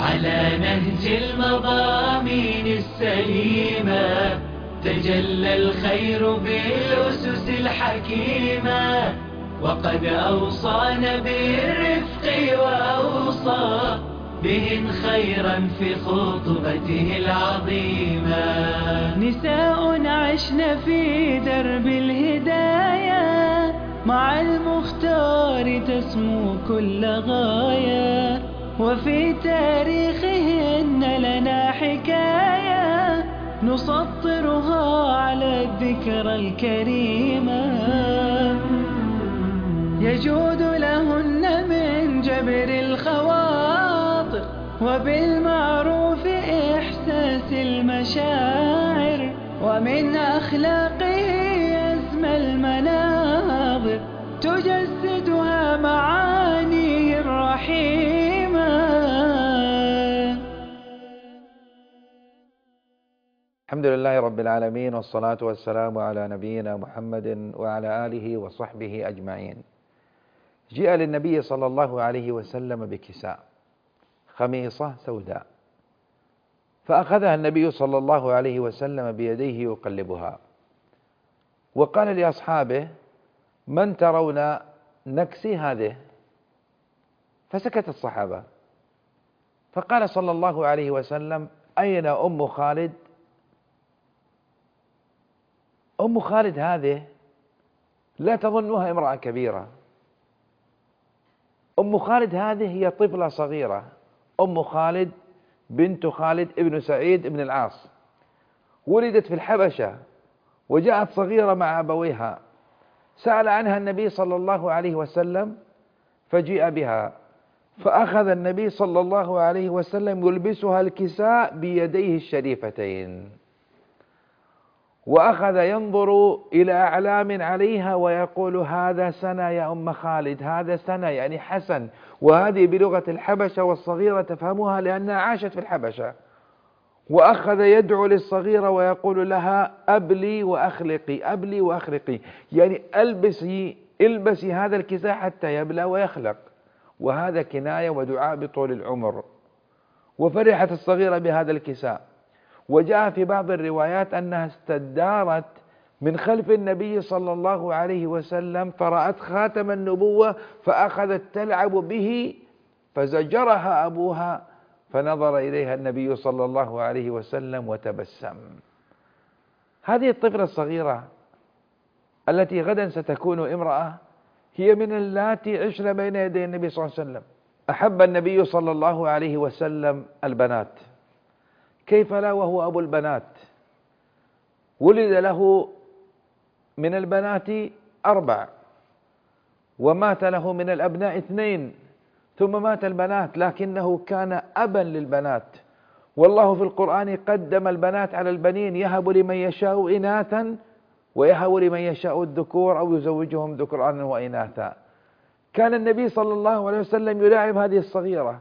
على نهج المضامين السليمة تجلى الخير بالأسس الحكيمة، وقد أوصانا بالرفق وأوصى بهن خيرا في خطبته العظيمة. نساء عشن في درب الهداية، مع المختار تسمو كل غاية، وفي تاريخهن لنا حكاية نسطرها على الذكرى الكريمة. يجود لهن من جبر الخواطر، وبالمعروف إحساس المشاعر، ومن أخلاقه أسمى المناظر تجسدها معانيه الرحيمة. الحمد لله رب العالمين، والصلاة والسلام على نبينا محمد وعلى آله وصحبه أجمعين. جاء للنبي صلى الله عليه وسلم بكساء، خميصة سوداء، فأخذها النبي صلى الله عليه وسلم بيديه يقلبها، وقال لأصحابه: من ترون نكسي هذه؟ فسكت الصحابة، فقال صلى الله عليه وسلم: أين أم خالد؟ أم خالد هذه لا تظنها امرأة كبيرة، أم خالد هذه هي طفلة صغيرة. أم خالد بنت خالد ابن سعيد ابن العاص، ولدت في الحبشة وجاءت صغيرة مع أبويها. سأل عنها النبي صلى الله عليه وسلم فجيء بها، فأخذ النبي صلى الله عليه وسلم يلبسها الكساء بيديه الشريفتين، وأخذ ينظر إلى أعلام عليها ويقول: هذا سنة يا أم خالد، هذا سنة يعني حسن. وهذه بلغة الحبشة، والصغيرة تفهمها لأنها عاشت في الحبشة. وأخذ يدعو للصغيرة ويقول لها: أبلي وأخلقي، أبلي وأخلقي، يعني البسي هذا الكساء حتى يبلى ويخلق. وهذا كناية ودعاء بطول العمر. وفرحت الصغيرة بهذا الكساء. وجاء في بعض الروايات أنها استدارت من خلف النبي صلى الله عليه وسلم، فرأت خاتم النبوة فأخذت تلعب به، فزجرها أبوها، فنظر إليها النبي صلى الله عليه وسلم وتبسم. هذه الطفلة الصغيرة التي غدا ستكون امرأة هي من اللاتي عشن بين يدي النبي صلى الله عليه وسلم. أحب النبي صلى الله عليه وسلم البنات، كيف لا وهو أبو البنات؟ ولد له من البنات 4، ومات له من الأبناء 2، ثم مات البنات، لكنه كان أبا للبنات. والله في القرآن قدم البنات على البنين: يهب لمن يشاء إناثا ويهب لمن يشاء الذكور أو يزوجهم ذكرانا وإناثا. كان النبي صلى الله عليه وسلم يلاعب هذه الصغيرة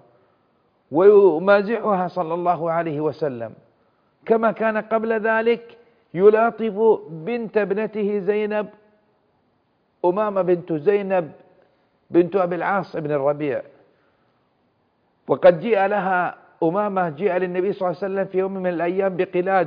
ويمازحها صلى الله عليه وسلم، كما كان قبل ذلك يلاطف بنت ابنته زينب، أمامة بنت زينب بنت أبي العاص بن الربيع. وقد جاء لها أمامة، جاء للنبي صلى الله عليه وسلم في يوم من الأيام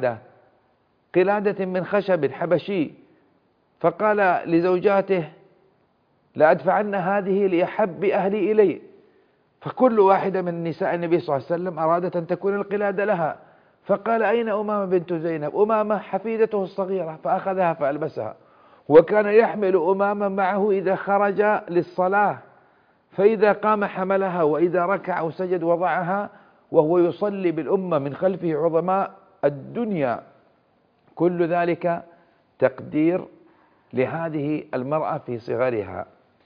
قلادة من خشب حبشي، فقال لزوجاته: لأدفعن هذه لأحب أهلي إلي. فكل واحدة من نساء النبي صلى الله عليه وسلم أرادت أن تكون القلادة لها، فقال: أين أمامة بنت زينب؟ أمامة حفيدته الصغيرة، فأخذها فألبسها. وكان يحمل أمامة معه إذا خرج للصلاة، فإذا قام حملها، وإذا ركع أو سجد وضعها، وهو يصلي بالأمة من خلفه عظماء الدنيا. كل ذلك تقدير لهذه المرأة في صغرها.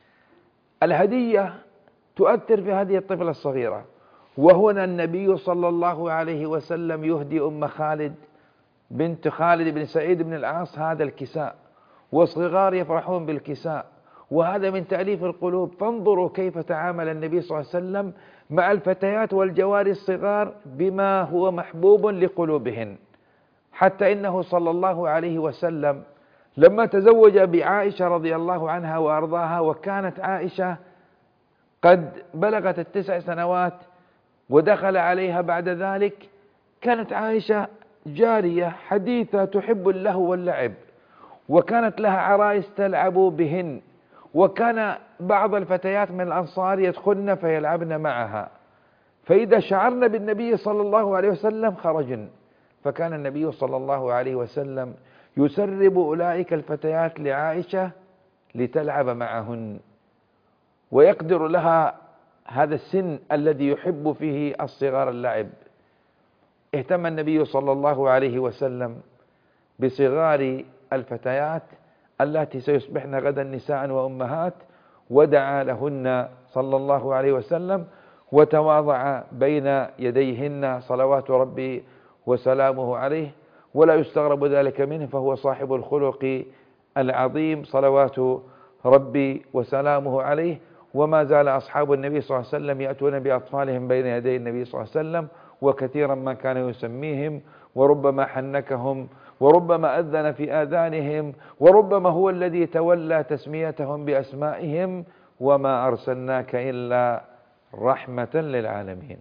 الهدية تؤثر في هذه الطفلة الصغيرة. وهنا النبي صلى الله عليه وسلم يهدي أم خالد بنت خالد بن سعيد بن العاص هذا الكساء، والصغار يفرحون بالكساء، وهذا من تأليف القلوب. فانظروا كيف تعامل النبي صلى الله عليه وسلم مع الفتيات والجواري الصغار بما هو محبوب لقلوبهن، حتى إنه صلى الله عليه وسلم لما تزوج بعائشة رضي الله عنها وأرضاها، وكانت عائشة قد بلغت 9 سنوات، ودخل عليها بعد ذلك. كانت عائشة جارية حديثة تحب اللهو واللعب، وكانت لها عرائس تلعب بهن، وكان بعض الفتيات من الأنصار يدخلن فيلعبن معها، فإذا شعرن بالنبي صلى الله عليه وسلم خرجن، فكان النبي صلى الله عليه وسلم يسرب أولئك الفتيات لعائشة لتلعب معهن، ويقدر لها هذا السن الذي يحب فيه الصغار اللعب. اهتم النبي صلى الله عليه وسلم بصغار الفتيات التي سيصبحن غدا نساء وأمهات، ودعا لهن صلى الله عليه وسلم وتواضع بين يديهن صلوات ربي وسلامه عليه، ولا يستغرب ذلك منه، فهو صاحب الخلق العظيم صلوات ربي وسلامه عليه. وما زال أصحاب النبي صلى الله عليه وسلم يأتون بأطفالهم بين يدي النبي صلى الله عليه وسلم، وكثيرا ما كان يسميهم، وربما حنكهم، وربما أذن في آذانهم، وربما هو الذي تولى تسميتهم بأسمائهم. وما أرسلناك إلا رحمة للعالمين.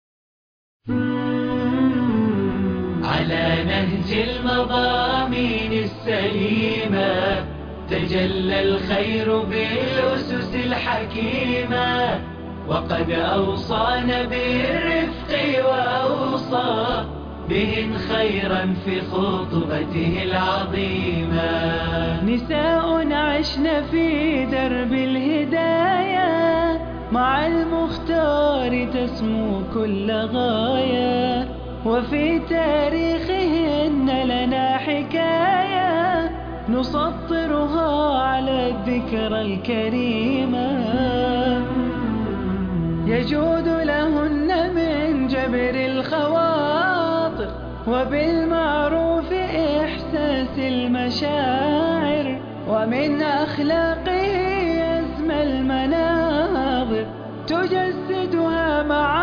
على نهج المضامين السليمة تجلى الخير بالأسس الحكيمة، وقد أوصانا بالرفق وأوصى بهن خيرا في خطبته العظيمة. نساء عشنا في درب الهداية مع المختار تسمو كل غاية، وفي تاريخهن لنا حكاية نسطرها على الذكرى الكريمة. يجود لهن من جبر الخواطر وبالمعروف إحساس المشاعر، ومن أخلاقه أسمى المناظر تجسدها مع